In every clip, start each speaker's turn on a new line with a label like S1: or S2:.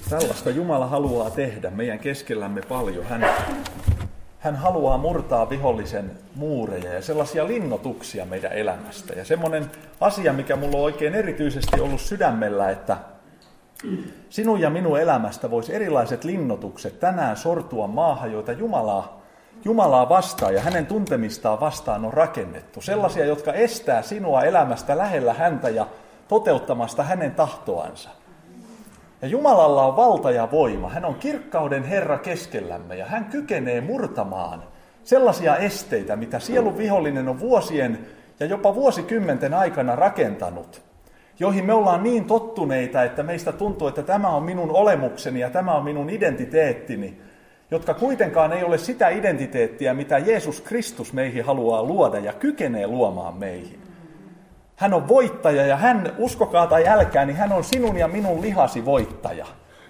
S1: Tällaista Jumala haluaa tehdä meidän keskellämme paljon. Hän haluaa murtaa vihollisen muureja ja sellaisia linnoituksia meidän elämästä. Ja semmoinen asia, mikä mulla on oikein erityisesti ollut sydämellä, että sinun ja minun elämästä voisi erilaiset linnoitukset tänään sortua maahan, joita Jumalaa vastaan ja hänen tuntemistaan vastaan on rakennettu. Sellaisia, jotka estää sinua elämästä lähellä häntä ja toteuttamasta hänen tahtoansa. Ja Jumalalla on valta ja voima. Hän on kirkkauden Herra keskellämme ja hän kykenee murtamaan sellaisia esteitä, mitä sielun vihollinen on vuosien ja jopa vuosikymmenten aikana rakentanut, joihin me ollaan niin tottuneita, että meistä tuntuu, että tämä on minun olemukseni ja tämä on minun identiteettini, jotka kuitenkaan ei ole sitä identiteettiä, mitä Jeesus Kristus meihin haluaa luoda ja kykenee luomaan meihin. Hän on voittaja ja hän, uskokaa tai älkää, niin hän on sinun ja minun lihasi voittaja.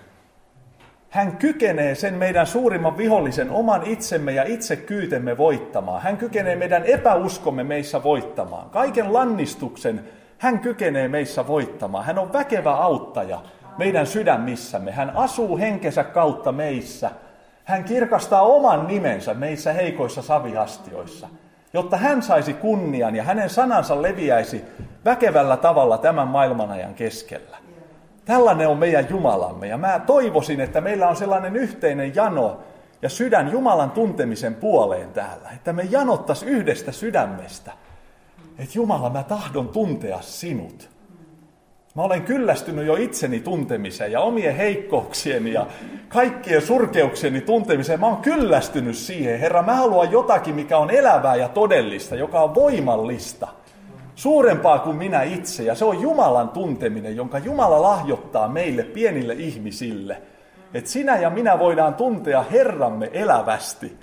S1: Hän kykenee sen meidän suurimman vihollisen oman itsemme ja itsekyytemme voittamaan. Hän kykenee meidän epäuskomme meissä voittamaan. Kaiken lannistuksen hän kykenee meissä voittamaan. Hän on väkevä auttaja meidän sydämissämme. Hän asuu henkensä kautta meissä. Hän kirkastaa oman nimensä meissä heikoissa saviastioissa, jotta hän saisi kunnian ja hänen sanansa leviäisi väkevällä tavalla tämän maailmanajan keskellä. Tällainen on meidän Jumalamme ja mä toivoisin, että meillä on sellainen yhteinen jano ja sydän Jumalan tuntemisen puoleen täällä, että me janottaisiin yhdestä sydämestä, että Jumala, mä tahdon tuntea sinut. Mä olen kyllästynyt jo itseni tuntemiseen ja omien heikkouksieni ja kaikkien surkeuksieni tuntemiseen. Mä oon kyllästynyt siihen. Herra, mä haluan jotakin, mikä on elävää ja todellista, joka on voimallista. Suurempaa kuin minä itse. Ja se on Jumalan tunteminen, jonka Jumala lahjoittaa meille pienille ihmisille. Että sinä ja minä voidaan tuntea Herramme elävästi.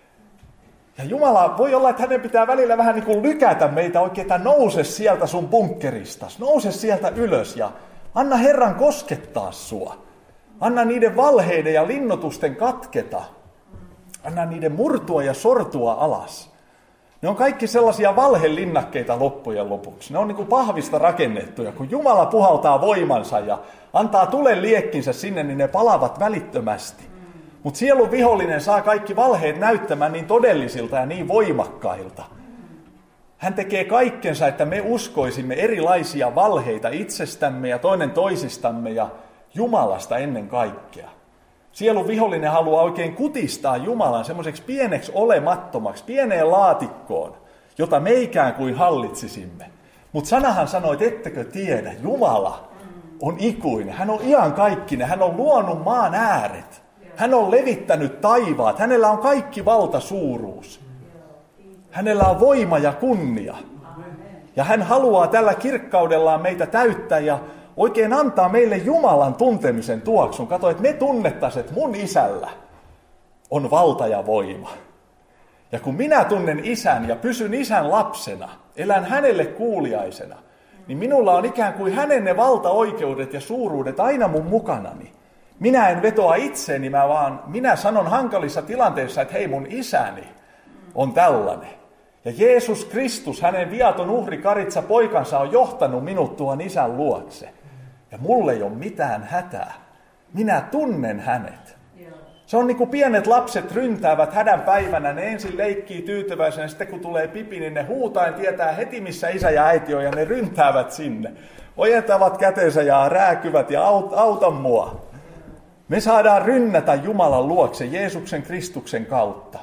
S1: Ja Jumala, voi olla, että hänen pitää välillä vähän niin kuin lykätä meitä oikein, että nouse sieltä sun bunkkeristas, nouse sieltä ylös ja anna Herran koskettaa sua. Anna niiden valheiden ja linnoitusten katketa. Anna niiden murtua ja sortua alas. Ne on kaikki sellaisia valhelinnakkeita loppujen lopuksi. Ne on niin kuin pahvista rakennettuja. Kun Jumala puhaltaa voimansa ja antaa tulen liekkinsä sinne, niin ne palavat välittömästi. Mutta sielun vihollinen saa kaikki valheet näyttämään niin todellisilta ja niin voimakkailta. Hän tekee kaikkensa, että me uskoisimme erilaisia valheita itsestämme ja toinen toisistamme ja Jumalasta ennen kaikkea. Sielun vihollinen haluaa oikein kutistaa Jumalan semmoiseksi pieneksi olemattomaksi, pieneen laatikkoon, jota me ikään kuin hallitsisimme. Mutta sanahan sanoi, että ettekö tiedä, Jumala on ikuinen, hän on iankaikkinen, hän on luonut maan ääret. Hän on levittänyt taivaat. Hänellä on kaikki valtasuuruus. Hänellä on voima ja kunnia. Ja hän haluaa tällä kirkkaudellaan meitä täyttää ja oikein antaa meille Jumalan tuntemisen tuoksun. Kato, että me tunnettaisiin, että mun isällä on valta ja voima. Ja kun minä tunnen isän ja pysyn isän lapsena, elän hänelle kuuliaisena, niin minulla on ikään kuin hänen ne valtaoikeudet ja suuruudet aina mun mukanani. Minä en vetoa itseeni, vaan minä sanon hankalissa tilanteissa, että hei, mun isäni on tällainen. Ja Jeesus Kristus, hänen viaton uhri Karitsa poikansa on johtanut minut tuon isän luokse. Ja mulle ei ole mitään hätää. Minä tunnen hänet. Se on niin kuin pienet lapset ryntäävät hädän päivänä. Ne ensin leikkii tyytyväisenä, sitten kun tulee pipi, niin ne huutaen tietää heti, missä isä ja äiti on, ja ne ryntäävät sinne. Ojentavat kätensä ja rääkyvät ja auta mua. Me saadaan rynnätä Jumalan luokse Jeesuksen Kristuksen kautta.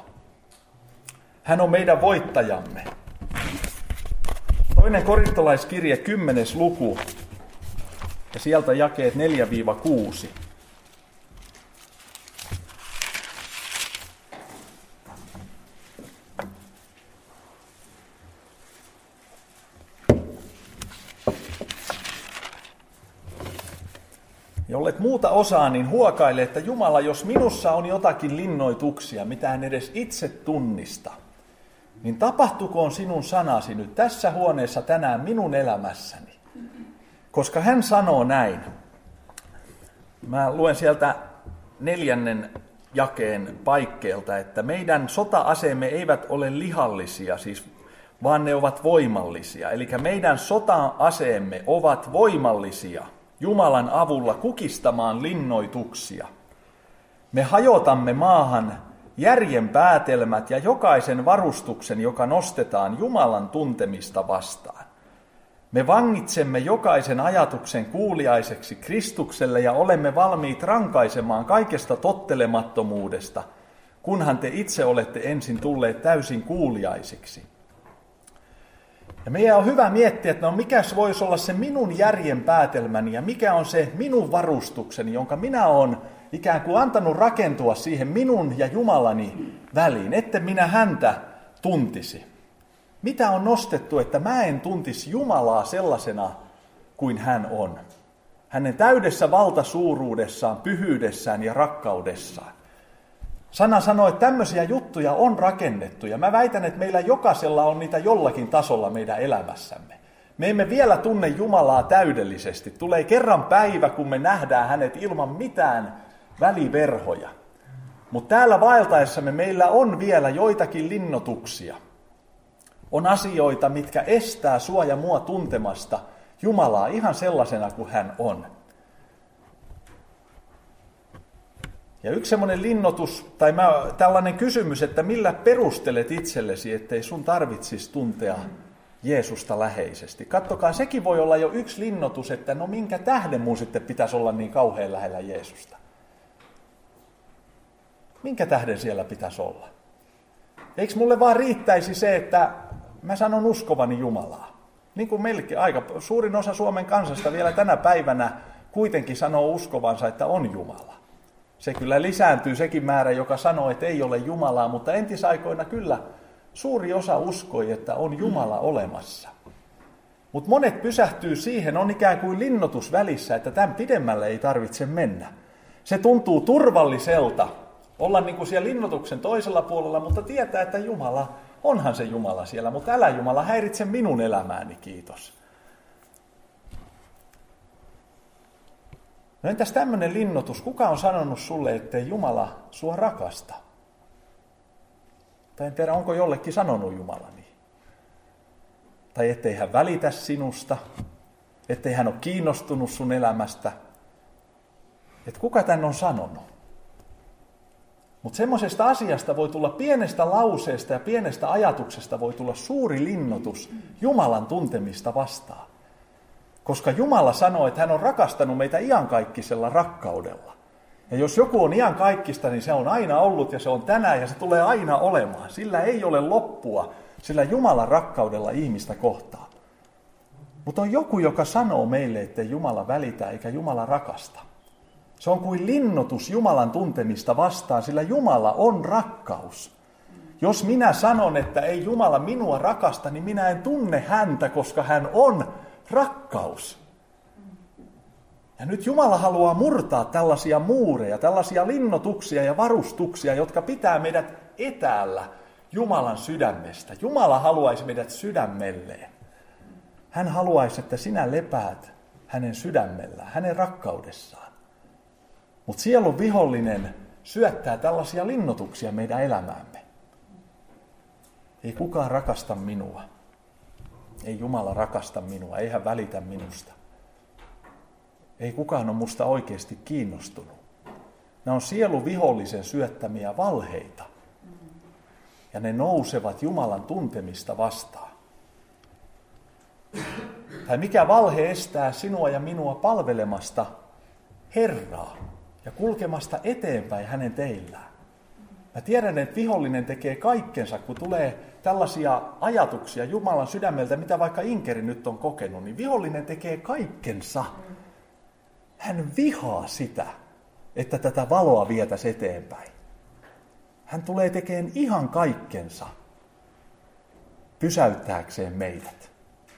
S1: Hän on meidän voittajamme. 2. Korintolaiskirje 10. luku ja sieltä jakeet 4-6. Jollet muuta osaa, niin huokaile, että Jumala, jos minussa on jotakin linnoituksia, mitä en edes itse tunnista, niin tapahtukoon sinun sanasi nyt tässä huoneessa tänään minun elämässäni. Koska hän sanoo näin. Mä luen sieltä 4. jakeen paikkeelta, että meidän sota-aseemme eivät ole lihallisia, siis, vaan ne ovat voimallisia. Eli meidän sota-aseemme ovat voimallisia Jumalan avulla kukistamaan linnoituksia. Me hajotamme maahan järjen päätelmät ja jokaisen varustuksen, joka nostetaan Jumalan tuntemista vastaan. Me vangitsemme jokaisen ajatuksen kuuliaiseksi Kristukselle ja olemme valmiit rankaisemaan kaikesta tottelemattomuudesta, kunhan te itse olette ensin tulleet täysin kuuliaisiksi. Ja meidän on hyvä miettiä, että mikä voisi olla se minun järjen päätelmäni ja mikä on se minun varustukseni, jonka minä olen ikään kuin antanut rakentua siihen minun ja Jumalani väliin, että minä häntä tuntisi. Mitä on nostettu, että mä en tuntisi Jumalaa sellaisena kuin hän on. Hänen täydessä valtasuuruudessaan, pyhyydessään ja rakkaudessaan. Sana sanoo, että tämmöisiä juttuja on rakennettu ja mä väitän, että meillä jokaisella on niitä jollakin tasolla meidän elämässämme. Me emme vielä tunne Jumalaa täydellisesti. Tulee kerran päivä, kun me nähdään hänet ilman mitään väliverhoja. Mutta täällä vaeltaessamme meillä on vielä joitakin linnoituksia. On asioita, mitkä estää sua ja mua tuntemasta Jumalaa ihan sellaisena kuin hän on. Ja yksi semmoinen linnoitus, tai tällainen kysymys, että millä perustelet itsellesi, ettei sun tarvitsisi tuntea Jeesusta läheisesti. Katsokaa, sekin voi olla jo yksi linnoitus, että no minkä tähden mun sitten pitäisi olla niin kauhean lähellä Jeesusta. Minkä tähden siellä pitäisi olla? Eikö mulle vaan riittäisi se, että mä sanon uskovani Jumalaa? Niin kuin melkein aika suurin osa Suomen kansasta vielä tänä päivänä kuitenkin sanoo uskovansa, että on Jumala. Se kyllä lisääntyy sekin määrä, joka sanoo, että ei ole Jumalaa, mutta entisaikoina kyllä suuri osa uskoi, että on Jumala olemassa. Mutta monet pysähtyy siihen, on ikään kuin linnoitus välissä, että tämän pidemmälle ei tarvitse mennä. Se tuntuu turvalliselta olla niin kuin siellä linnoituksen toisella puolella, mutta tietää, että Jumala, onhan se Jumala siellä, mutta älä Jumala häiritse minun elämääni, kiitos. No entäs tämmöinen linnoitus, kuka on sanonut sulle, ettei Jumala sua rakasta? Tai en tiedä, onko jollekin sanonut Jumala niin. Tai ettei hän välitä sinusta, ettei hän ole kiinnostunut sun elämästä. Että kuka tän on sanonut? Mutta semmoisesta asiasta voi tulla pienestä lauseesta ja pienestä ajatuksesta voi tulla suuri linnoitus Jumalan tuntemista vastaan. Koska Jumala sanoo, että hän on rakastanut meitä iankaikkisella rakkaudella. Ja jos joku on iankaikkista, niin se on aina ollut ja se on tänään ja se tulee aina olemaan. Sillä ei ole loppua, sillä Jumalan rakkaudella ihmistä kohtaa. Mutta on joku, joka sanoo meille, että Jumala välitä eikä Jumala rakasta. Se on kuin linnoitus Jumalan tuntemista vastaan, sillä Jumala on rakkaus. Jos minä sanon, että ei Jumala minua rakasta, niin minä en tunne häntä, koska hän on rakkaus. Ja nyt Jumala haluaa murtaa tällaisia muureja, tällaisia linnoituksia ja varustuksia, jotka pitää meidät etäällä Jumalan sydämestä. Jumala haluaisi meidät sydämelleen. Hän haluaisi, että sinä lepäät hänen sydämellään, hänen rakkaudessaan. Mutta sielun vihollinen syöttää tällaisia linnoituksia meidän elämäämme. Ei kukaan rakasta minua. Ei Jumala rakasta minua, ei hän välitä minusta. Ei kukaan ole musta oikeasti kiinnostunut. Nämä on sielun vihollisen syöttämiä valheita. Ja ne nousevat Jumalan tuntemista vastaan. Tai mikä valhe estää sinua ja minua palvelemasta Herraa ja kulkemasta eteenpäin hänen teillään. Mä tiedän, että vihollinen tekee kaikkensa, kun tulee tällaisia ajatuksia Jumalan sydämeltä, mitä vaikka Inkeri nyt on kokenut, niin vihollinen tekee kaikkensa. Hän vihaa sitä, että tätä valoa vietäisi eteenpäin. Hän tulee tekemään ihan kaikkensa pysäyttääkseen meidät.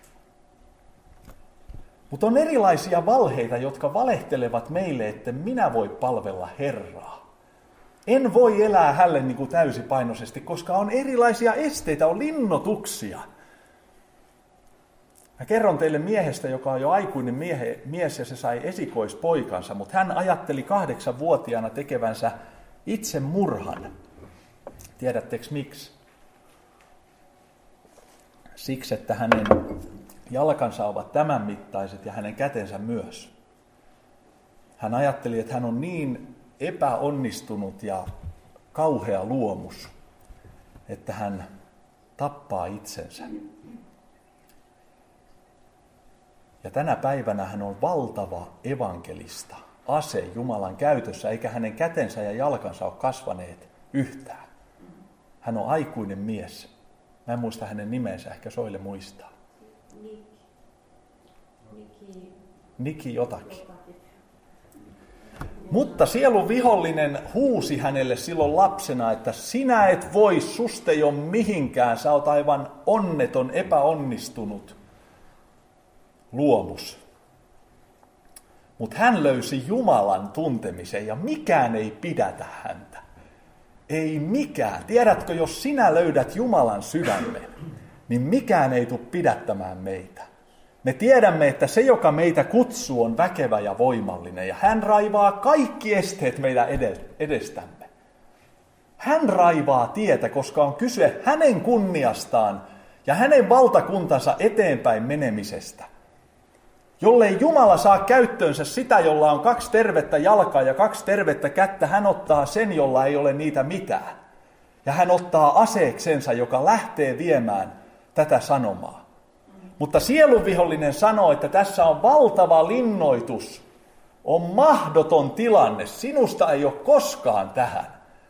S1: Mutta on erilaisia valheita, jotka valehtelevat meille, että minä voi palvella Herraa. En voi elää hälle niin kuin täysipainoisesti, koska on erilaisia esteitä, on linnoituksia. Mä kerron teille miehestä, joka on jo aikuinen mies ja se sai esikoispoikansa, mutta hän ajatteli 8-vuotiaana tekevänsä itsemurhan. Tiedättekö miksi? Siksi, että hänen jalkansa ovat tämän mittaiset ja hänen kätensä myös. Hän ajatteli, että hän on niin epäonnistunut ja kauhea luomus, että hän tappaa itsensä. Ja tänä päivänä hän on valtava evankelista, ase Jumalan käytössä, eikä hänen kätensä ja jalkansa ole kasvaneet yhtään. Hän on aikuinen mies. Mä en muista hänen nimensä, ehkä Soile muistaa. Niki jotakin. Mutta sielun vihollinen huusi hänelle silloin lapsena, että sinä et voi, susta ei ole mihinkään, sä oot aivan onneton, epäonnistunut luomus. Mutta hän löysi Jumalan tuntemisen ja mikään ei pidätä häntä. Ei mikään. Tiedätkö, jos sinä löydät Jumalan sydämen, niin mikään ei tule pidättämään meitä. Me tiedämme, että se, joka meitä kutsuu, on väkevä ja voimallinen, ja hän raivaa kaikki esteet meidän edestämme. Hän raivaa tietä, koska on kyse hänen kunniastaan ja hänen valtakuntansa eteenpäin menemisestä. Jollei Jumala saa käyttöönsä sitä, jolla on 2 tervettä jalkaa ja 2 tervettä kättä, hän ottaa sen, jolla ei ole niitä mitään. Ja hän ottaa aseeksensa, joka lähtee viemään tätä sanomaa. Mutta sielunvihollinen sanoo, että tässä on valtava linnoitus, on mahdoton tilanne, sinusta ei ole koskaan tähän.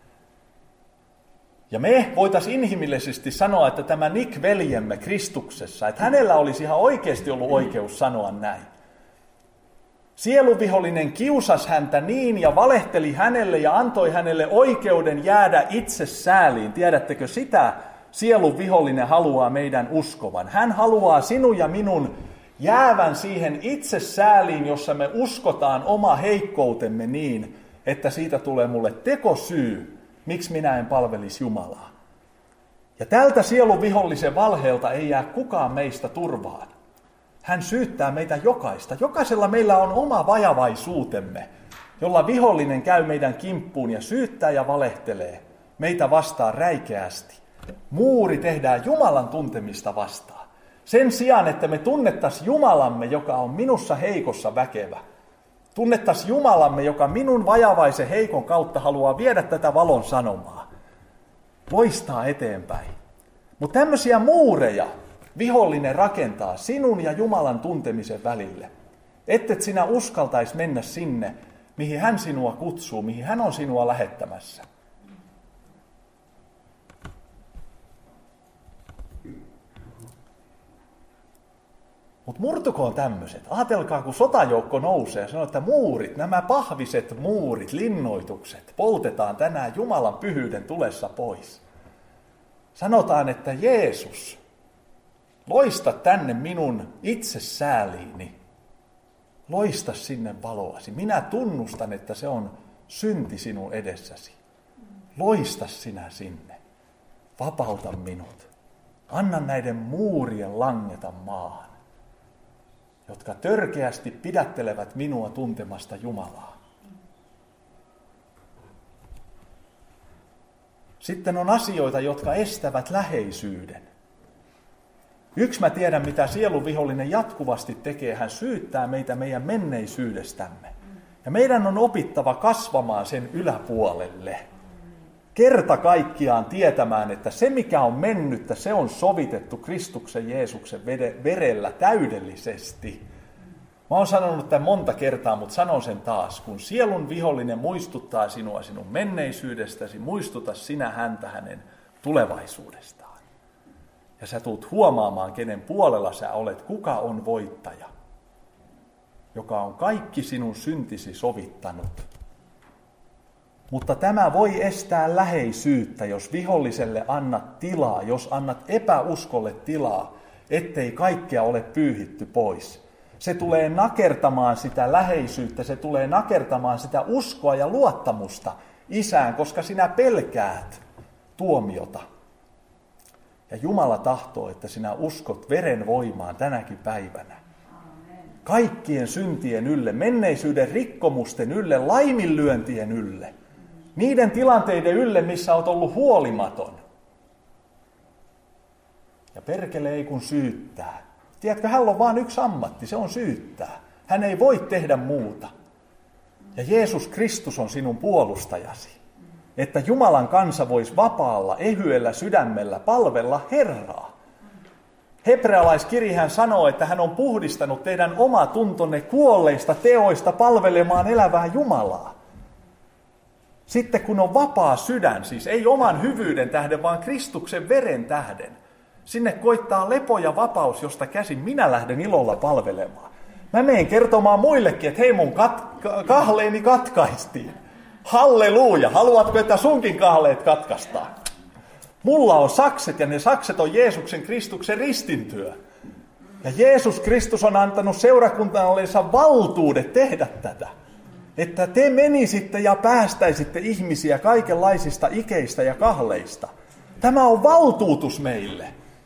S1: Ja me voitaisiin inhimillisesti sanoa, että tämä Nick veljemme Kristuksessa, että hänellä olisi ihan oikeasti ollut oikeus sanoa näin. Sielunvihollinen kiusasi häntä niin ja valehteli hänelle ja antoi hänelle oikeuden jäädä itse sääliin. Tiedättekö sitä? Sielunvihollinen haluaa meidän uskovan. Hän haluaa sinun ja minun jäävän siihen itse sääliin, jossa me uskotaan oma heikkoutemme niin, että siitä tulee mulle tekosyy, miksi minä en palvelisi Jumalaa. Ja tältä sielunvihollisen valheelta ei jää kukaan meistä turvaan. Hän syyttää meitä jokaista. Jokaisella meillä on oma vajavaisuutemme, jolla vihollinen käy meidän kimppuun ja syyttää ja valehtelee meitä vastaan räikeästi. Muuri tehdään Jumalan tuntemista vastaan. Sen sijaan, että me tunnettaisiin Jumalamme, joka on minussa heikossa väkevä. Tunnettaisiin Jumalamme, joka minun vajavaisen heikon kautta haluaa viedä tätä valon sanomaa. Loistaa eteenpäin. Mutta tämmöisiä muureja vihollinen rakentaa sinun ja Jumalan tuntemisen välille. Ettet sinä uskaltaisi mennä sinne, mihin hän sinua kutsuu, mihin hän on sinua lähettämässä. Mutta murtukoon tämmöiset. Ajatelkaa, kun sotajoukko nousee ja sanoo, että muurit, nämä pahviset muurit, linnoitukset, poltetaan tänään Jumalan pyhyyden tulessa pois. Sanotaan, että Jeesus, loista tänne minun itsesääliini. Loista sinne valoasi. Minä tunnustan, että se on synti sinun edessäsi. Loista sinä sinne. Vapauta minut. Anna näiden muurien langeta maahan, jotka törkeästi pidättelevät minua tuntemasta Jumalaa. Sitten on asioita, jotka estävät läheisyyden. Yksi mä tiedän, mitä sielunvihollinen jatkuvasti tekee. Hän syyttää meitä meidän menneisyydestämme. Ja meidän on opittava kasvamaan sen yläpuolelle. Kerta kaikkiaan tietämään, että se mikä on mennyttä, se on sovitettu Kristuksen Jeesuksen verellä täydellisesti. Mä oon sanonut tämän monta kertaa, mutta sanon sen taas. Kun sielun vihollinen muistuttaa sinua sinun menneisyydestäsi, muistuta sinä häntä hänen tulevaisuudestaan. Ja sä tulet huomaamaan, kenen puolella sä olet, kuka on voittaja, joka on kaikki sinun syntisi sovittanut. Mutta tämä voi estää läheisyyttä, jos viholliselle annat tilaa, jos annat epäuskolle tilaa, ettei kaikkea ole pyyhitty pois. Se tulee nakertamaan sitä läheisyyttä, se tulee nakertamaan sitä uskoa ja luottamusta Isään, koska sinä pelkäät tuomiota. Ja Jumala tahtoo, että sinä uskot veren voimaan tänäkin päivänä. Kaikkien syntien ylle, menneisyyden rikkomusten ylle, laiminlyöntien ylle. Niiden tilanteiden ylle, missä olet ollut huolimaton. Ja perkele ei kun syyttää. Tiedätkö, hänellä on vain yksi ammatti, se on syyttää. Hän ei voi tehdä muuta. Ja Jeesus Kristus on sinun puolustajasi. Että Jumalan kansa voisi vapaalla, ehyellä sydämellä palvella Herraa. Hebrealaiskirjahan sanoo, että hän on puhdistanut teidän omatuntonne kuolleista teoista palvelemaan elävää Jumalaa. Sitten kun on vapaa sydän, siis ei oman hyvyyden tähden, vaan Kristuksen veren tähden, sinne koittaa lepo ja vapaus, josta käsin minä lähden ilolla palvelemaan. Mä menen kertomaan muillekin, että hei mun kahleeni katkaistiin. Halleluuja! Haluatko, että sunkin kahleet katkaistaan? Mulla on sakset ja ne sakset on Jeesuksen Kristuksen ristintyö. Ja Jeesus Kristus on antanut seurakuntallensa valtuudet tehdä tätä. Että te menisitte ja päästäisitte ihmisiä kaikenlaisista ikeistä ja kahleista. Tämä on valtuutus meille.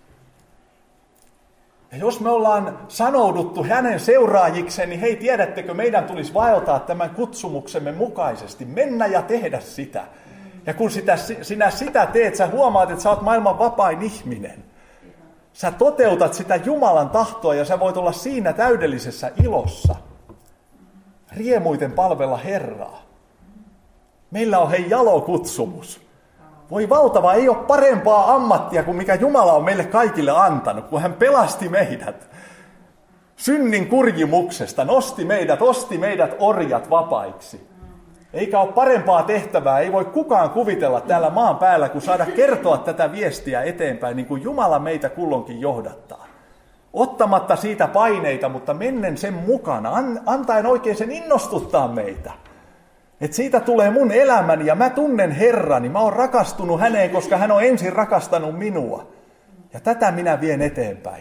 S1: Ja jos me ollaan sanouduttu hänen seuraajikseen, niin hei, tiedättekö, meidän tulisi vaeltaa tämän kutsumuksemme mukaisesti, mennä ja tehdä sitä. Ja kun sinä sitä teet, sä huomaat, että sä oot maailman vapain ihminen. Sä toteutat sitä Jumalan tahtoa ja sä voit olla siinä täydellisessä ilossa. Riemuiten palvella Herraa. Meillä on hei jalokutsumus. Voi valtava, ei ole parempaa ammattia kuin mikä Jumala on meille kaikille antanut, kun hän pelasti meidät synnin kurjimuksesta, osti meidät orjat vapaiksi. Eikä ole parempaa tehtävää, ei voi kukaan kuvitella täällä maan päällä, kun saada kertoa tätä viestiä eteenpäin, niin kuin Jumala meitä kulloinkin johdattaa. Ottamatta siitä paineita, mutta mennen sen mukana, antaen oikein sen innostuttaa meitä. Että siitä tulee mun elämäni ja mä tunnen Herrani, mä oon rakastunut häneen, koska hän on ensin rakastanut minua. Ja tätä minä vien eteenpäin.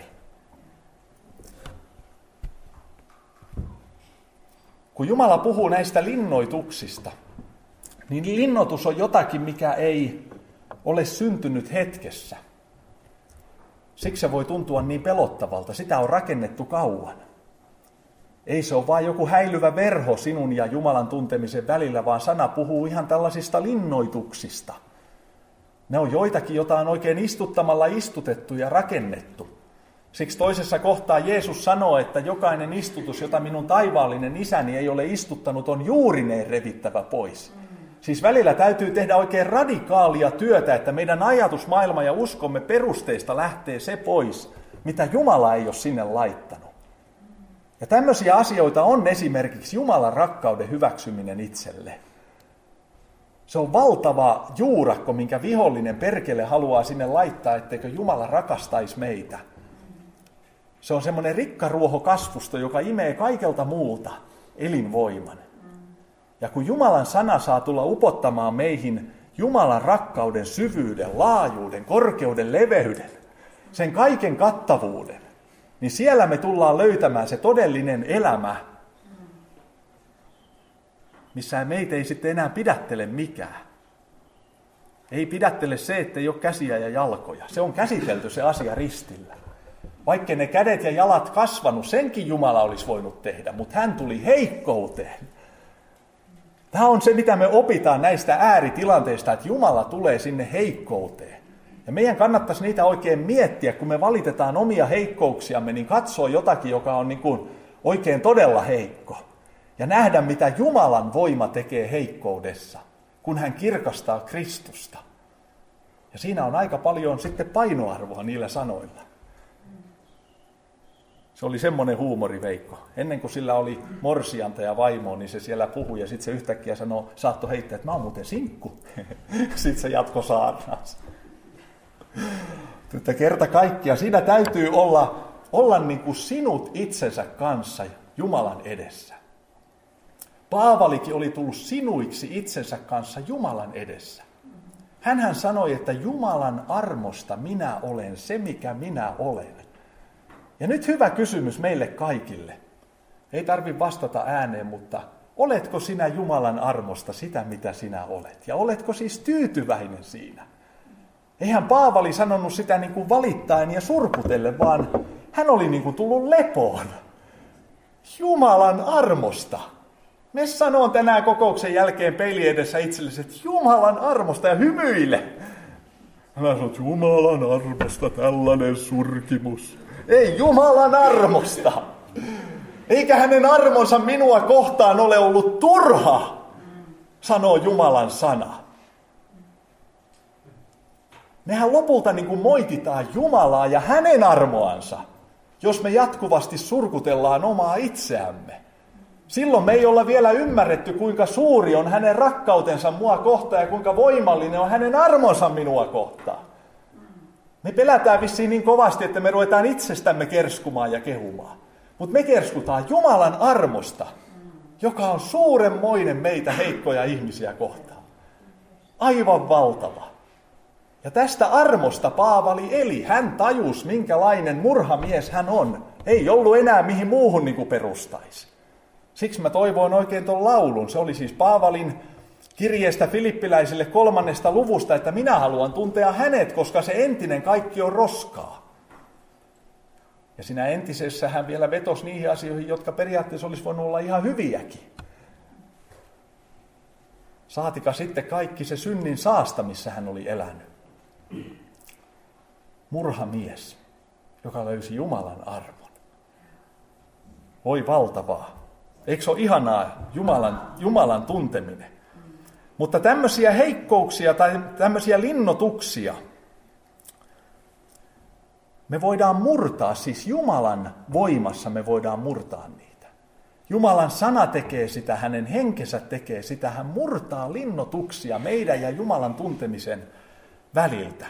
S1: Kun Jumala puhuu näistä linnoituksista, niin linnoitus on jotakin, mikä ei ole syntynyt hetkessä. Siksi se voi tuntua niin pelottavalta. Sitä on rakennettu kauan. Ei se ole vain joku häilyvä verho sinun ja Jumalan tuntemisen välillä, vaan sana puhuu ihan tällaisista linnoituksista. Ne on joitakin, jota on oikein istuttamalla istutettu ja rakennettu. Siksi toisessa kohtaa Jeesus sanoo, että jokainen istutus, jota minun taivaallinen isäni ei ole istuttanut, on juurineen revittävä pois. Siis välillä täytyy tehdä oikein radikaalia työtä, että meidän ajatusmaailma ja uskomme perusteista lähtee se pois, mitä Jumala ei ole sinne laittanut. Ja tämmöisiä asioita on esimerkiksi Jumalan rakkauden hyväksyminen itselle. Se on valtava juurakko, minkä vihollinen perkele haluaa sinne laittaa, etteikö Jumala rakastaisi meitä. Se on semmoinen rikkaruoho kasvusto, joka imee kaikelta muulta elinvoiman. Ja kun Jumalan sana saa tulla upottamaan meihin Jumalan rakkauden syvyyden, laajuuden, korkeuden, leveyden, sen kaiken kattavuuden, niin siellä me tullaan löytämään se todellinen elämä, missä meitä ei sitten enää pidättele mikään. Ei pidättele se, että ei ole käsiä ja jalkoja. Se on käsitelty se asia ristillä. Vaikka ne kädet ja jalat kasvanut, senkin Jumala olisi voinut tehdä, mutta hän tuli heikkouteen. Tämä on se, mitä me opitaan näistä ääritilanteista, että Jumala tulee sinne heikkouteen. Ja meidän kannattaisi niitä oikein miettiä, kun me valitetaan omia heikkouksiamme, niin katsoo jotakin, joka on niin kuin oikein todella heikko. Ja nähdä, mitä Jumalan voima tekee heikkoudessa, kun hän kirkastaa Kristusta. Ja siinä on aika paljon sitten painoarvoa niillä sanoilla. Se oli semmoinen huumori, Veikko. Ennen kuin sillä oli morsianta ja vaimoa, niin se siellä puhui ja sitten se yhtäkkiä saattoi heittää, että mä oon muuten sinkku. Sitten se jatko saarnaas. Että kerta kaikkiaan siinä täytyy olla niin kuin sinut itsensä kanssa Jumalan edessä. Paavalikin oli tullut sinuiksi itsensä kanssa Jumalan edessä. Hänhän sanoi, että Jumalan armosta minä olen se, mikä minä olen. Ja nyt hyvä kysymys meille kaikille. Ei tarvitse vastata ääneen, mutta oletko sinä Jumalan armosta sitä, mitä sinä olet? Ja oletko siis tyytyväinen siinä? Eihän Paavali sanonut sitä niin kuin valittaen ja surkutellen, vaan hän oli niin kuin tullut lepoon. Jumalan armosta. Me sanon tänään kokouksen jälkeen peilin edessä itsellesi, että Jumalan armosta ja hymyile. Mä sanon, että Jumalan armosta tällainen surkimus. Ei Jumalan armosta. Eikä hänen armonsa minua kohtaan ole ollut turha, sanoo Jumalan sana. Mehän lopulta niin kuin moititaan Jumalaa ja hänen armoansa, jos me jatkuvasti surkutellaan omaa itseämme. Silloin me ei olla vielä ymmärretty, kuinka suuri on hänen rakkautensa mua kohtaan ja kuinka voimallinen on hänen armonsa minua kohtaan. Me pelätään vissiin niin kovasti, että me ruvetaan itsestämme kerskumaan ja kehumaan. Mutta me kerskutaan Jumalan armosta, joka on suuremmoinen meitä heikkoja ihmisiä kohtaan. Aivan valtava. Ja tästä armosta Paavali eli. Hän tajusi, minkälainen murhamies hän on. Ei ollut enää mihin muuhun niin kuin perustaisi. Siksi mä toivoin oikein tuon laulun. Se oli siis Paavalin kirjeestä Filippiläisille 3. luvusta, että minä haluan tuntea hänet, koska se entinen kaikki on roskaa. Ja siinä entisessä hän vielä vetosi niihin asioihin, jotka periaatteessa olisi voinut olla ihan hyviäkin. Saatika sitten kaikki se synnin saasta, missä hän oli elänyt. Murhamies, joka löysi Jumalan armon. Voi valtavaa. Eikö se ole ihanaa Jumalan tunteminen? Mutta tämmöisiä heikkouksia tai tämmöisiä linnoituksia me voidaan murtaa, siis Jumalan voimassa me voidaan murtaa niitä. Jumalan sana tekee sitä, hänen henkensä tekee sitä, hän murtaa linnoituksia meidän ja Jumalan tuntemisen väliltä.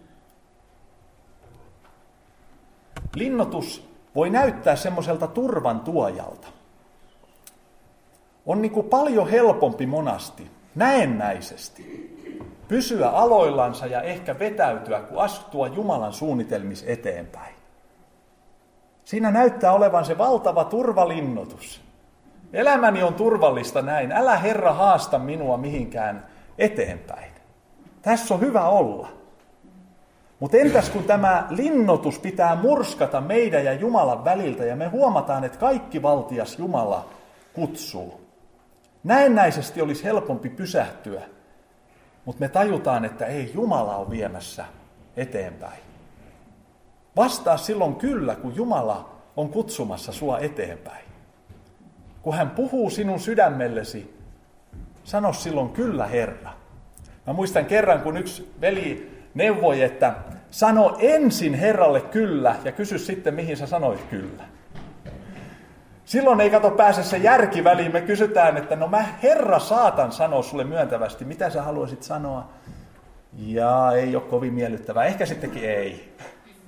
S1: Linnoitus voi näyttää semmoiselta turvan tuojalta. On niin kuin paljon helpompi monasti, näennäisesti, pysyä aloillansa ja ehkä vetäytyä, kun astua Jumalan suunnitelmissa eteenpäin. Siinä näyttää olevan se valtava turvalinnoitus. Elämäni on turvallista näin, älä Herra haasta minua mihinkään eteenpäin. Tässä on hyvä olla. Mutta entäs kun tämä linnoitus pitää murskata meidän ja Jumalan väliltä ja me huomataan, että kaikki valtias Jumala kutsuu. Näennäisesti olisi helpompi pysähtyä, mutta me tajutaan, että ei Jumala ole viemässä eteenpäin. Vastaa silloin kyllä, kun Jumala on kutsumassa sua eteenpäin. Kun hän puhuu sinun sydämellesi, sano silloin kyllä Herra. Mä muistan kerran, kun yksi veli neuvoi, että sano ensin Herralle kyllä ja kysy sitten, mihin sä sanoit kyllä. Silloin ei pääse se järki väliin. Me kysytään, että no mä Herra saatan sanoa sulle myöntävästi, mitä sä haluaisit sanoa. Ja ei ole kovin miellyttävää. Ehkä sittenkin ei.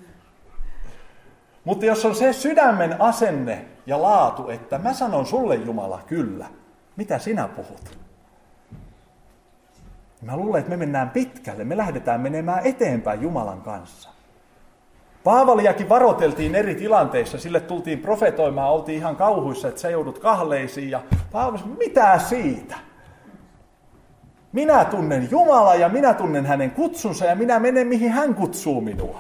S1: Mutta jos on se sydämen asenne ja laatu, että mä sanon sulle Jumala kyllä, mitä sinä puhut? Mä luulen, että me mennään pitkälle. Me lähdetään menemään eteenpäin Jumalan kanssa. Paavaliakin varoiteltiin eri tilanteissa. Sille tultiin profetoimaan, oltiin ihan kauhuissa, että sä joudut kahleisiin. Ja Paavali sanoi, mitä siitä? Minä tunnen Jumalaa ja minä tunnen hänen kutsunsa ja minä menen, mihin hän kutsuu minua.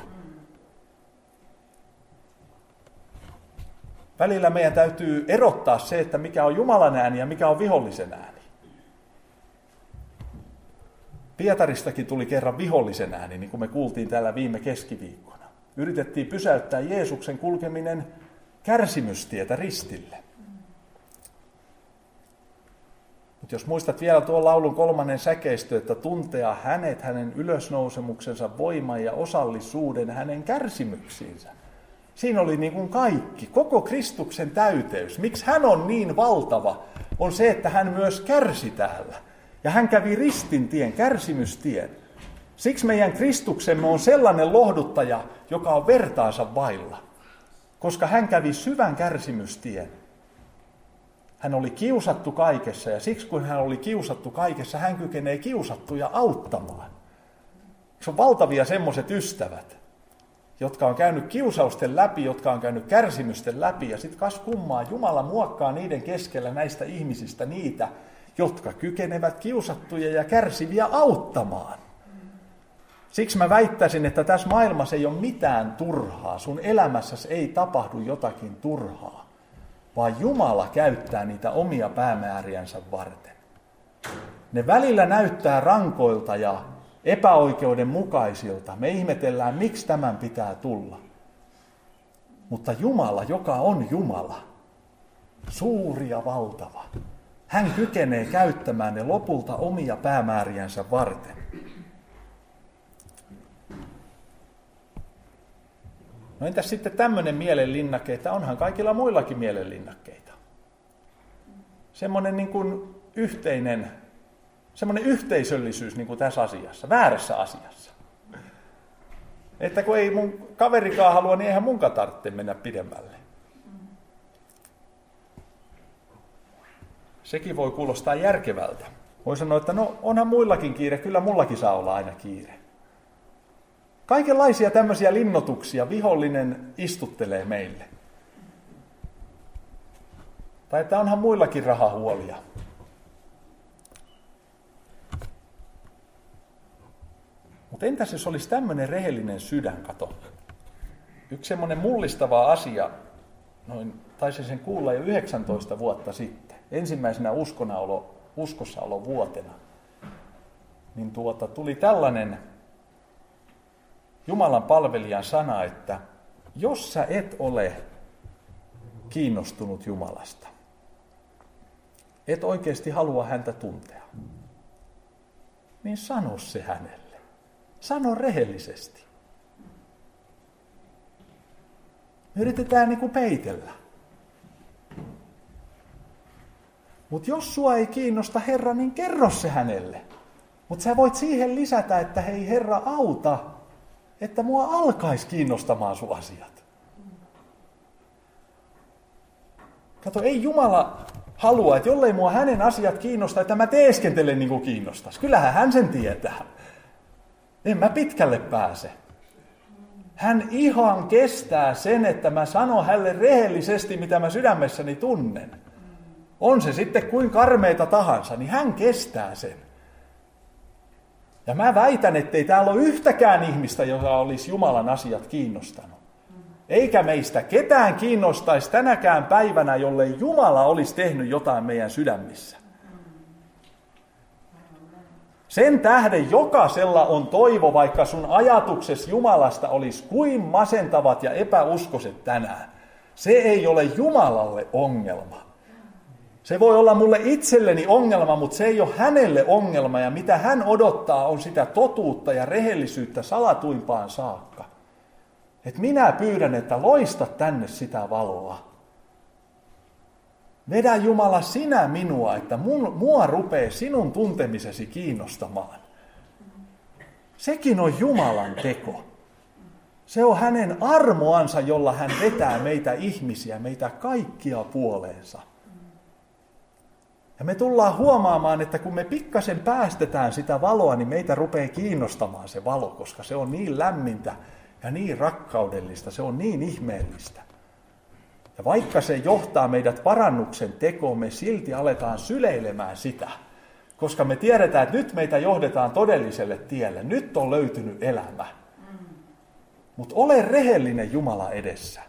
S1: Välillä meidän täytyy erottaa se, että mikä on Jumalan ääni ja mikä on vihollisen ääni. Pietaristakin tuli kerran vihollisen ääni, niin kuin me kuultiin täällä viime keskiviikkona. Yritettiin pysäyttää Jeesuksen kulkeminen kärsimystietä ristille. Mutta jos muistat vielä tuon laulun 3. säkeistö, että tuntea hänet, hänen ylösnousemuksensa voiman ja osallisuuden hänen kärsimyksiinsä. Siinä oli niin kuin kaikki, koko Kristuksen täyteys. Miksi hän on niin valtava, on se, että hän myös kärsi täällä. Ja hän kävi ristintien, kärsimystien. Siksi meidän Kristuksemme on sellainen lohduttaja, joka on vertaansa vailla. Koska hän kävi syvän kärsimystien. Hän oli kiusattu kaikessa ja siksi kun hän oli kiusattu kaikessa, hän kykenee kiusattuja auttamaan. Se on valtavia semmoiset ystävät, jotka on käynyt kiusausten läpi, jotka on käynyt kärsimysten läpi. Ja sitten kas kummaa, Jumala muokkaa niiden keskellä näistä ihmisistä niitä, jotka kykenevät kiusattuja ja kärsiviä auttamaan. Siksi mä väittäisin, että tässä maailmassa ei ole mitään turhaa. Sun elämässäsi ei tapahdu jotakin turhaa, vaan Jumala käyttää niitä omia päämääriänsä varten. Ne välillä näyttää rankoilta ja epäoikeudenmukaisilta. Me ihmetellään, miksi tämän pitää tulla. Mutta Jumala, joka on Jumala, Suuri ja valtava. Hän kykenee käyttämään ne lopulta omia päämääriänsä varten. No entäs sitten tämmöinen mielenlinnake, että onhan kaikilla muillakin mielenlinnakkeita. Semmoinen niin kuin semmoinen yhteisöllisyys niin kuin tässä asiassa, väärässä asiassa. Että kun ei mun kaverikaan halua, niin eihän munkaan tarvitse mennä pidemmälle. Sekin voi kuulostaa järkevältä. Voi sanoa, että no onhan muillakin kiire, kyllä mullakin saa olla aina kiire. Kaikenlaisia tämmöisiä linnoituksia vihollinen istuttelee meille. Tai että onhan muillakin rahahuolia. Mutta entäs jos olisi tämmöinen rehellinen sydän, kato. Yksi semmoinen mullistava asia, taisin sen kuulla jo 19 vuotta sitten. Ensimmäisenä uskossaolo vuotena. Niin tuli tällainen Jumalan palvelijan sana, että jos sä et ole kiinnostunut Jumalasta, et oikeasti halua häntä tuntea, niin sano se hänelle. Sano rehellisesti. Me yritetään niin kuin peitellä. Mutta jos sua ei kiinnosta Herra, niin kerro se hänelle. Mutta sä voit siihen lisätä, että hei Herra, auta, että mua alkaisi kiinnostamaan sun asiat. Kato, ei Jumala halua, että jollei mua hänen asiat kiinnosta, että mä teeskentelen niin kuin kiinnostaisi. Kyllähän hän sen tietää. En mä pitkälle pääse. Hän ihan kestää sen, että mä sanon hänelle rehellisesti, mitä mä sydämessäni tunnen. On se sitten kuin karmeita tahansa, niin hän kestää sen. Ja mä väitän, ettei täällä ole yhtäkään ihmistä, joka olisi Jumalan asiat kiinnostanut. Eikä meistä ketään kiinnostaisi tänäkään päivänä, jollei Jumala olisi tehnyt jotain meidän sydämissä. Sen tähden jokaisella on toivo, vaikka sun ajatuksesi Jumalasta olisi kuin masentavat ja epäuskoiset tänään. Se ei ole Jumalalle ongelma. Se voi olla mulle itselleni ongelma, mutta se ei ole hänelle ongelma. Ja mitä hän odottaa on sitä totuutta ja rehellisyyttä salatuimpaan saakka. Et minä pyydän, että loista tänne sitä valoa. Vedä Jumala sinä minua, että mua rupeaa sinun tuntemisesi kiinnostamaan. Sekin on Jumalan teko. Se on hänen armoansa, jolla hän vetää meitä ihmisiä, meitä kaikkia puoleensa. Ja me tullaan huomaamaan, että kun me pikkasen päästetään sitä valoa, niin meitä rupeaa kiinnostamaan se valo, koska se on niin lämmintä ja niin rakkaudellista, se on niin ihmeellistä. Ja vaikka se johtaa meidät parannuksen tekoon, me silti aletaan syleilemään sitä, koska me tiedetään, että nyt meitä johdetaan todelliselle tielle, nyt on löytynyt elämä. Mutta ole rehellinen Jumala edessä.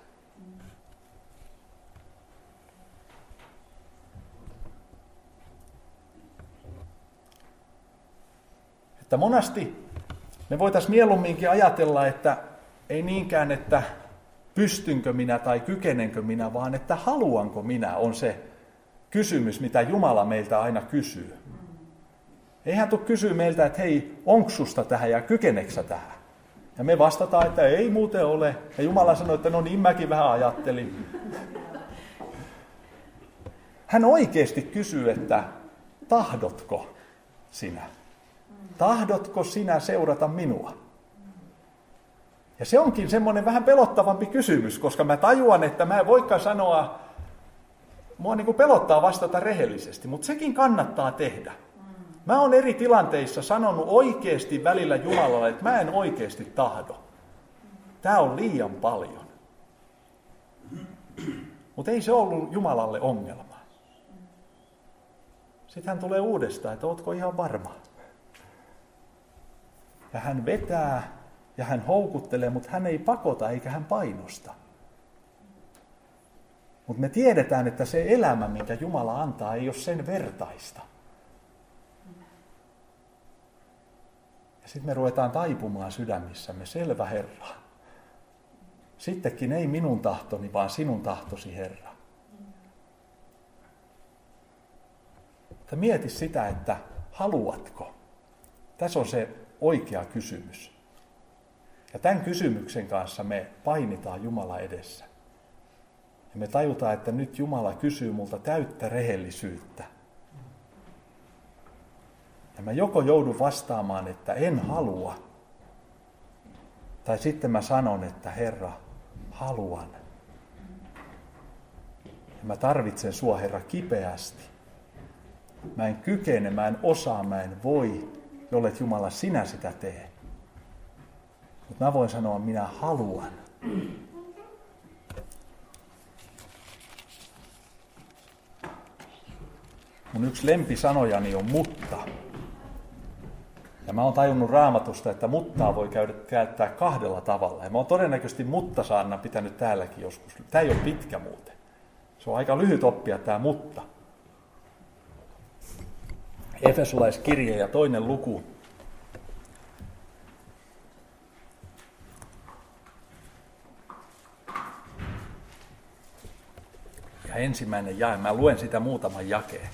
S1: Että monasti me voitaisiin mieluumminkin ajatella, että ei niinkään, että pystynkö minä tai kykenenkö minä, vaan että haluanko minä on se kysymys, mitä Jumala meiltä aina kysyy. Ei hän tule kysyä meiltä, että hei, onko susta tähän ja kykeneksä tähän? Ja me vastataan, että ei muuten ole. Ja Jumala sanoi, että no niin mäkin vähän ajattelin. Hän oikeasti kysyy, että tahdotko sinä? Tahdotko sinä seurata minua? Ja se onkin semmoinen vähän pelottavampi kysymys, koska mä tajuan, että mä en voikaan sanoa, mua niin kuin pelottaa vastata rehellisesti, mutta sekin kannattaa tehdä. Mä oon eri tilanteissa sanonut oikeasti välillä Jumalalle, että mä en oikeasti tahdo. Tää on liian paljon. Mutta ei se ollut Jumalalle ongelma. Sitten hän tulee uudestaan, että ootko ihan varma? Ja hän vetää ja hän houkuttelee, mutta hän ei pakota eikä hän painosta. Mutta me tiedetään, että se elämä, minkä Jumala antaa, ei ole sen vertaista. Ja sitten me ruvetaan taipumaan sydämissämme, selvä Herra. Sittenkin ei minun tahtoni, vaan sinun tahtosi, Herra. Mutta mieti sitä, että haluatko? Tässä on se oikea kysymys. Ja tämän kysymyksen kanssa me painitaan Jumala edessä. Ja me tajutaan, että nyt Jumala kysyy multa täyttä rehellisyyttä. Ja mä joko joudun vastaamaan, että en halua. Tai sitten mä sanon, että Herra, haluan. Ja mä tarvitsen sua, Herra, kipeästi. Mä en kykene, mä en osaa, mä en voi, jollet Jumala sinä sitä tee. Mutta mä voin sanoa, minä haluan. Mun yksi lempisanojani on mutta. Ja mä oon tajunnut Raamatusta, että muttaa voi käyttää kahdella tavalla. Ja mä oon todennäköisesti muttasaarnan pitänyt täälläkin joskus. Tää ei ole pitkä muuten. Se on aika lyhyt oppia tää mutta. Efesolaiskirje ja 2. luku. Ja 1. jae. Mä luen sitä muutaman jakeen.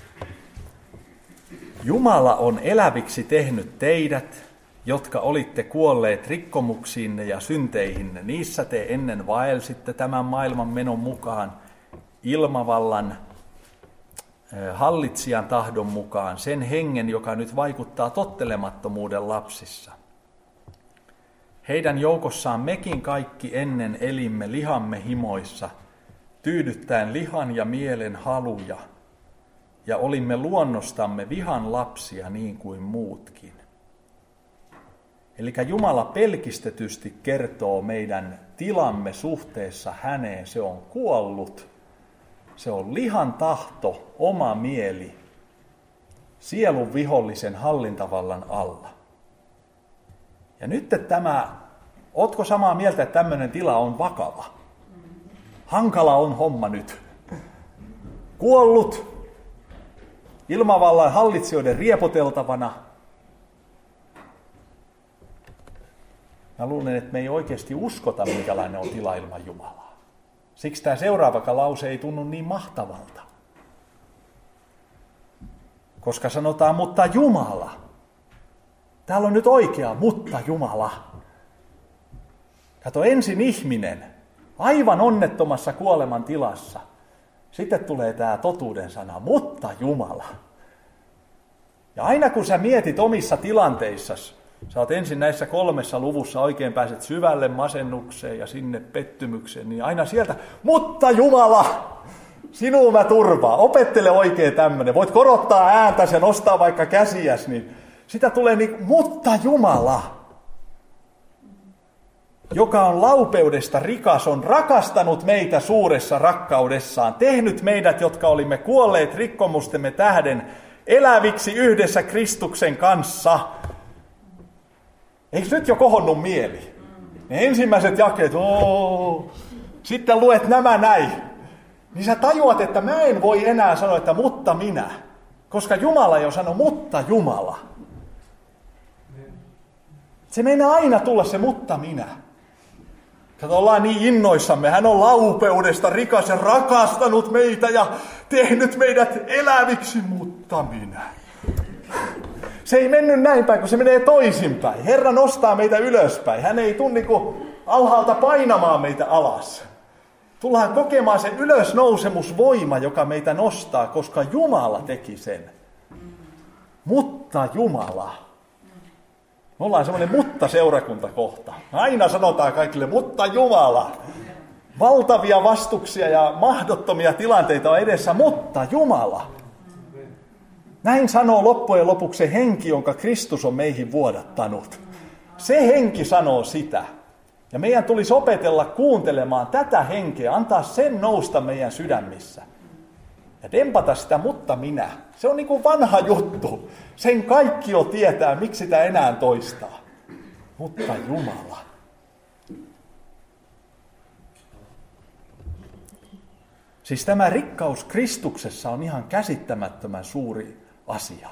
S1: Jumala on eläviksi tehnyt teidät, jotka olitte kuolleet rikkomuksiinne ja synteihinne. Niissä te ennen vaelsitte tämän maailman menon mukaan, ilmavallan hallitsijan tahdon mukaan, sen hengen, joka nyt vaikuttaa tottelemattomuuden lapsissa. Heidän joukossaan mekin kaikki ennen elimme lihamme himoissa, tyydyttäen lihan ja mielen haluja, ja olimme luonnostamme vihan lapsia niin kuin muutkin. Eli Jumala pelkistetysti kertoo meidän tilamme suhteessa häneen. Se on kuollut. Se on lihan tahto, oma mieli, sielun vihollisen hallintavallan alla. Ja nyt ootko samaa mieltä, että tämmöinen tila on vakava? Hankala on homma nyt. Kuollut, ilmavallan hallitsijoiden riepoteltavana. Mä luulen, että me ei oikeasti uskota, minkälainen on tila ilman Jumalaa. Siksi tämä seuraava lause ei tunnu niin mahtavalta. Koska sanotaan, mutta Jumala. Täällä on nyt oikea, mutta Jumala. Kato, ensin ihminen, aivan onnettomassa kuoleman tilassa. Sitten tulee tämä totuuden sana, mutta Jumala. Ja aina kun sä mietit omissa tilanteissasi, sä oot ensin näissä 3 luvussa oikein pääset syvälle masennukseen ja sinne pettymykseen, niin aina sieltä, mutta Jumala, sinua mä turvaan. Opettele oikein tämmöinen. Voit korottaa ääntäsi ja nostaa vaikka käsiäsi, niin sitä tulee niin, mutta Jumala, joka on laupeudesta rikas, on rakastanut meitä suuressa rakkaudessaan, tehnyt meidät, jotka olimme kuolleet rikkomustemme tähden, eläviksi yhdessä Kristuksen kanssa. Eikö nyt jo kohonnut mieli? Ne ensimmäiset jakeet, sitten luet nämä näin. Niin sä tajuat, että mä en voi enää sanoa, että mutta minä. Koska Jumala jo sanoi, mutta Jumala. Se meinaa aina tulla se mutta minä. Kato, ollaan niin innoissamme. Hän on laupeudesta rikas ja rakastanut meitä ja tehnyt meidät eläviksi, mutta minä. Se ei mennyt näin päin, kun se menee toisinpäin. Herra nostaa meitä ylöspäin. Hän ei tule niin alhaalta painamaan meitä alas. Tullaan kokemaan se ylösnousemusvoima, joka meitä nostaa, koska Jumala teki sen. Mutta Jumala. Me ollaan semmoinen mutta-seurakunta kohta. Aina sanotaan kaikille, mutta Jumala. Valtavia vastuksia ja mahdottomia tilanteita on edessä, mutta Jumala. Näin sanoo loppujen lopuksi se henki, jonka Kristus on meihin vuodattanut. Se henki sanoo sitä. Ja meidän tulisi opetella kuuntelemaan tätä henkeä, antaa sen nousta meidän sydämissä. Ja dempata sitä, mutta minä. Se on niin kuin vanha juttu. Sen kaikki jo tietää, miksi sitä enää toistaa. Mutta Jumala. Siis tämä rikkaus Kristuksessa on ihan käsittämättömän suuri asia.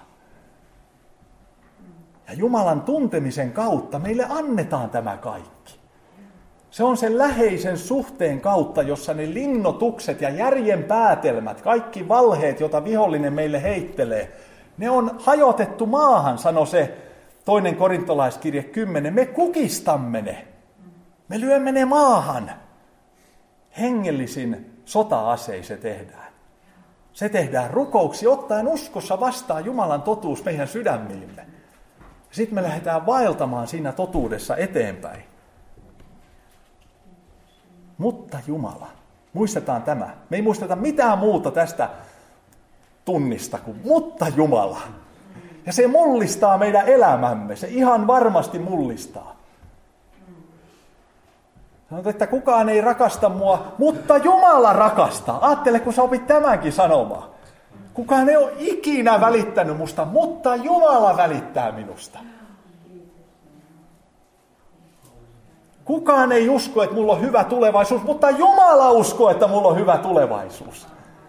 S1: Ja Jumalan tuntemisen kautta meille annetaan tämä kaikki. Se on sen läheisen suhteen kautta, jossa ne linnotukset ja järjen päätelmät, kaikki valheet, joita vihollinen meille heittelee, Ne on hajotettu maahan, sanoi se 2. korintolaiskirje 10. Me kukistamme ne. Me lyömme ne maahan. Hengellisin sota-asein se tehdään. Se tehdään rukouksia, ottaen uskossa vastaan Jumalan totuus meidän sydämiimme. Sitten me lähdetään vaeltamaan siinä totuudessa eteenpäin. Mutta Jumala, muistetaan tämä. Me ei muisteta mitään muuta tästä tunnista kuin mutta Jumala. Ja se mullistaa meidän elämämme. Se ihan varmasti mullistaa. Sanoit, että kukaan ei rakasta mua, mutta Jumala rakastaa. Aattele, kun sä opit tämänkin sanomaan. Kukaan ei ole ikinä välittänyt musta, mutta Jumala välittää minusta. Kukaan ei usko, että mulla on hyvä tulevaisuus, mutta Jumala uskoo, että mulla on hyvä tulevaisuus.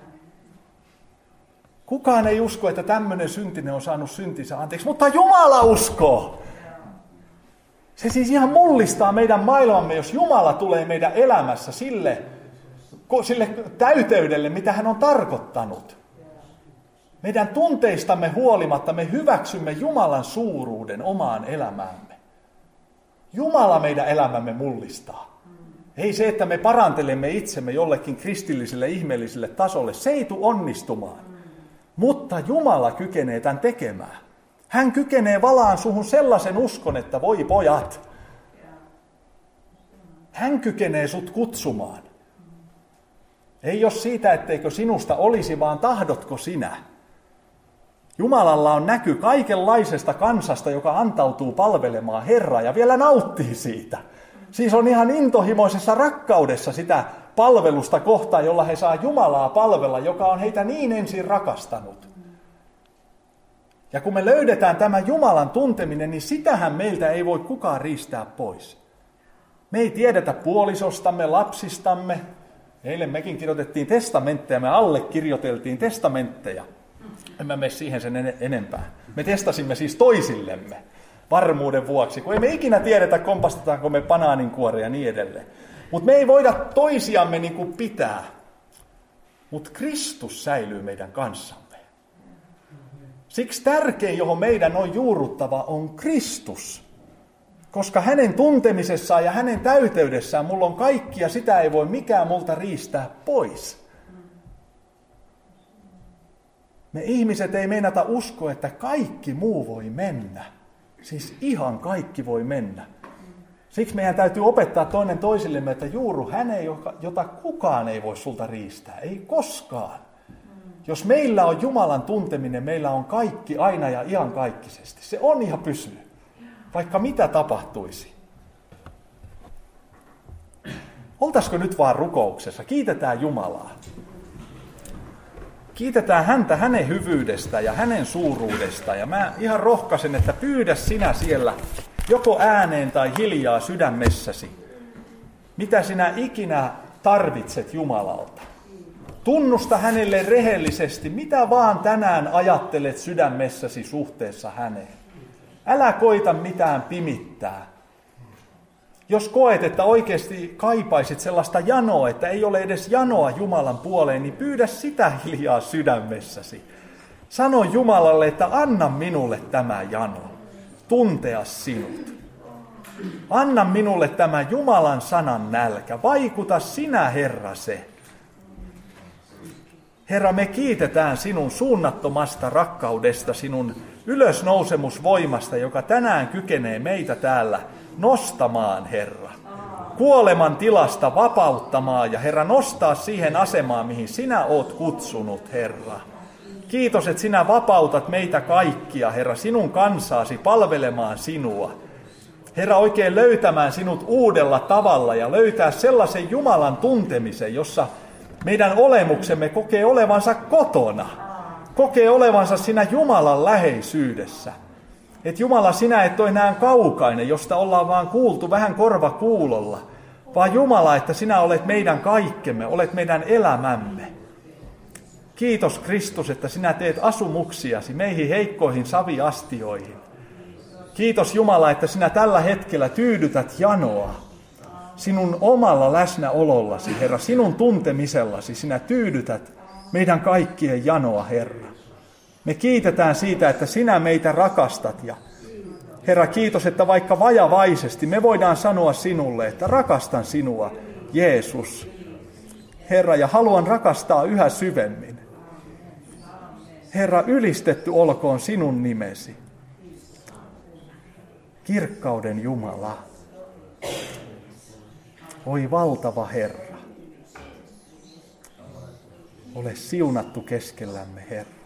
S1: Kukaan ei usko, että tämmöinen syntinen on saanut syntinsä anteeksi, mutta Jumala uskoo. Se siis ihan mullistaa meidän maailmamme, jos Jumala tulee meidän elämässä sille täyteydelle, mitä hän on tarkoittanut. Meidän tunteistamme huolimatta me hyväksymme Jumalan suuruuden omaan elämäämme. Jumala meidän elämämme mullistaa. Ei se, että me parantelemme itsemme jollekin kristilliselle ihmeelliselle tasolle, se ei tule onnistumaan. Mutta Jumala kykenee tämän tekemään. Hän kykenee valaan suhun sellaisen uskon, että voi pojat. Hän kykenee sut kutsumaan. Ei ole siitä, etteikö sinusta olisi, vaan tahdotko sinä. Jumalalla on näky kaikenlaisesta kansasta, joka antautuu palvelemaan Herraa ja vielä nauttii siitä. Siis on ihan intohimoisessa rakkaudessa sitä palvelusta kohtaan, jolla he saa Jumalaa palvella, joka on heitä niin ensin rakastanut. Ja kun me löydetään tämä Jumalan tunteminen, niin sitähän meiltä ei voi kukaan riistää pois. Me ei tiedetä puolisostamme, lapsistamme. Eilen mekin kirjoitettiin testamentteja, me allekirjoiteltiin testamentteja. En mä mene siihen sen enempää. Me testasimme siis toisillemme varmuuden vuoksi, kun ei me ikinä tiedetä, kompastetaanko me banaaninkuoria ja niin edelleen. Mutta me ei voida toisiamme niin kuin pitää. Mutta Kristus säilyy meidän kanssamme. Siksi tärkein, johon meidän on juurruttava, on Kristus. Koska hänen tuntemisessaan ja hänen täyteydessään mulla on kaikki ja sitä ei voi mikään multa riistää pois. Me ihmiset ei meinata uskoa, että kaikki muu voi mennä. Siis ihan kaikki voi mennä. Siksi meidän täytyy opettaa toinen toisillemme, että juurru häneen, jota kukaan ei voi sulta riistää. Ei koskaan. Jos meillä on Jumalan tunteminen, meillä on kaikki aina ja iankaikkisesti. Se on ihan pysyy. Vaikka mitä tapahtuisi. Oltaisiko nyt vaan rukouksessa? Kiitetään Jumalaa. Kiitetään häntä hänen hyvyydestä ja hänen suuruudesta. Ja mä ihan rohkaisen, että pyydä sinä siellä joko ääneen tai hiljaa sydämessäsi, mitä sinä ikinä tarvitset Jumalalta. Tunnusta hänelle rehellisesti, mitä vaan tänään ajattelet sydämessäsi suhteessa häneen. Älä koita mitään pimittää. Jos koet, että oikeasti kaipaisit sellaista janoa, että ei ole edes janoa Jumalan puoleen, niin pyydä sitä hiljaa sydämessäsi. Sano Jumalalle, että anna minulle tämä jano, tuntea sinut. Anna minulle tämä Jumalan sanan nälkä, vaikuta sinä Herra se. Herra, me kiitetään sinun suunnattomasta rakkaudesta, sinun ylösnousemusvoimasta, joka tänään kykenee meitä täällä nostamaan, Herra. Kuoleman tilasta vapauttamaan ja Herra nostaa siihen asemaan, mihin sinä oot kutsunut, Herra. Kiitos, että sinä vapautat meitä kaikkia, Herra, sinun kansaasi palvelemaan sinua. Herra, oikein löytämään sinut uudella tavalla ja löytää sellaisen Jumalan tuntemisen, jossa meidän olemuksemme kokee olevansa kotona. Kokee olevansa siinä Jumalan läheisyydessä. Että Jumala, sinä et ole enää kaukainen, josta ollaan vaan kuultu vähän korva kuulolla. Vaan Jumala, että sinä olet meidän kaikkemme, olet meidän elämämme. Kiitos Kristus, että sinä teet asumuksiasi meihin heikkoihin saviastioihin. Kiitos Jumala, että sinä tällä hetkellä tyydytät janoa. Sinun omalla läsnäolollasi, Herra, sinun tuntemisellasi sinä tyydytät meidän kaikkien janoa, Herra. Me kiitetään siitä, että sinä meitä rakastat. Ja Herra, kiitos, että vaikka vajavaisesti me voidaan sanoa sinulle, että rakastan sinua, Jeesus. Herra, ja haluan rakastaa yhä syvemmin. Herra, ylistetty olkoon sinun nimesi. Kirkkauden Jumala. Oi valtava Herra. Ole siunattu keskellämme, Herra.